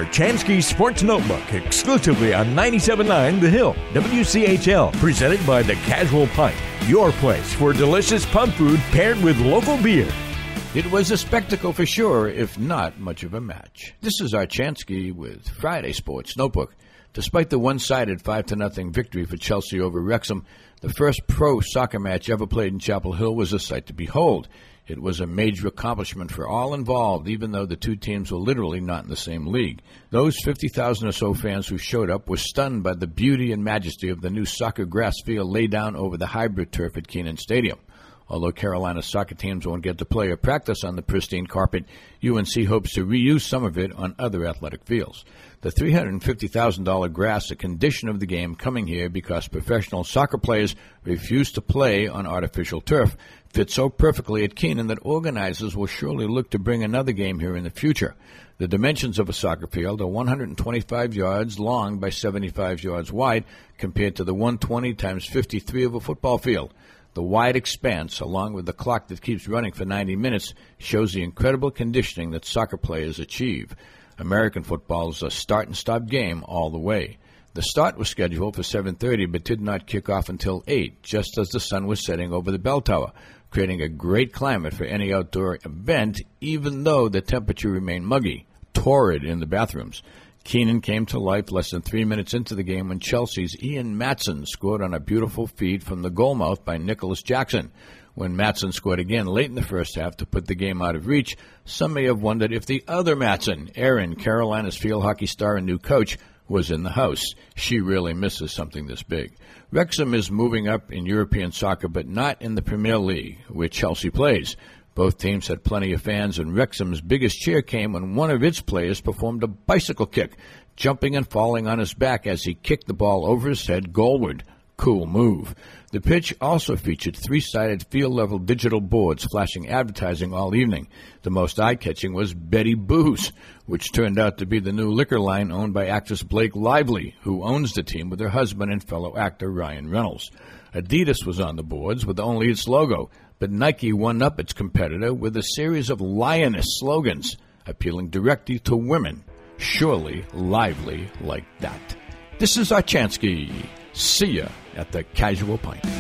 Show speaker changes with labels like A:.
A: Chansky Sports Notebook, exclusively on 97.9 The Hill, WCHL, presented by The Casual Pint, your place for delicious pub food paired with local beer.
B: It was a spectacle for sure, if not much of a match. This is our Chansky with Friday Sports Notebook. Despite the one-sided 5-0 victory for Chelsea over Wrexham, the first pro soccer match ever played in Chapel Hill was a sight to behold. It was a major accomplishment for all involved, even though the two teams were literally not in the same league. Those 50,000 or so fans who showed up were stunned by the beauty and majesty of the new soccer grass field laid down over the hybrid turf at Kenan Stadium. Although Carolina's soccer teams won't get to play or practice on the pristine carpet, UNC hopes to reuse some of it on other athletic fields. The $350,000 grass, a condition of the game, coming here because professional soccer players refuse to play on artificial turf, fits so perfectly at Kenan that organizers will surely look to bring another game here in the future. The dimensions of a soccer field are 125 yards long by 75 yards wide, compared to the 120 times 53 of a football field. The wide expanse, along with the clock that keeps running for 90 minutes, shows the incredible conditioning that soccer players achieve. American football is a start-and-stop game all the way. The start was scheduled for 7:30 but did not kick off until 8, just as the sun was setting over the bell tower, creating a great climate for any outdoor event, even though the temperature remained muggy, torrid in the bathrooms. Kenan came to life less than 3 minutes into the game when Chelsea's Ian Matson scored on a beautiful feed from the goalmouth by Nicholas Jackson. When Matson scored again late in the first half to put the game out of reach, some may have wondered if the other Matson, Erin, Carolina's field hockey star and new coach, was in the house. She really misses something this big. Wrexham is moving up in European soccer, but not in the Premier League, where Chelsea plays. Both teams had plenty of fans, and Wrexham's biggest cheer came when one of its players performed a bicycle kick, jumping and falling on his back as he kicked the ball over his head goalward. Cool move. The pitch also featured 3-sided field-level digital boards flashing advertising all evening. The most eye-catching was Betty Booze, which turned out to be the new liquor line owned by actress Blake Lively, who owns the team with her husband and fellow actor Ryan Reynolds. Adidas was on the boards with only its logo, but Nike won up its competitor with a series of lioness slogans, appealing directly to women. Surely lively like that. This is our Chansky. See ya at the Casual Pint.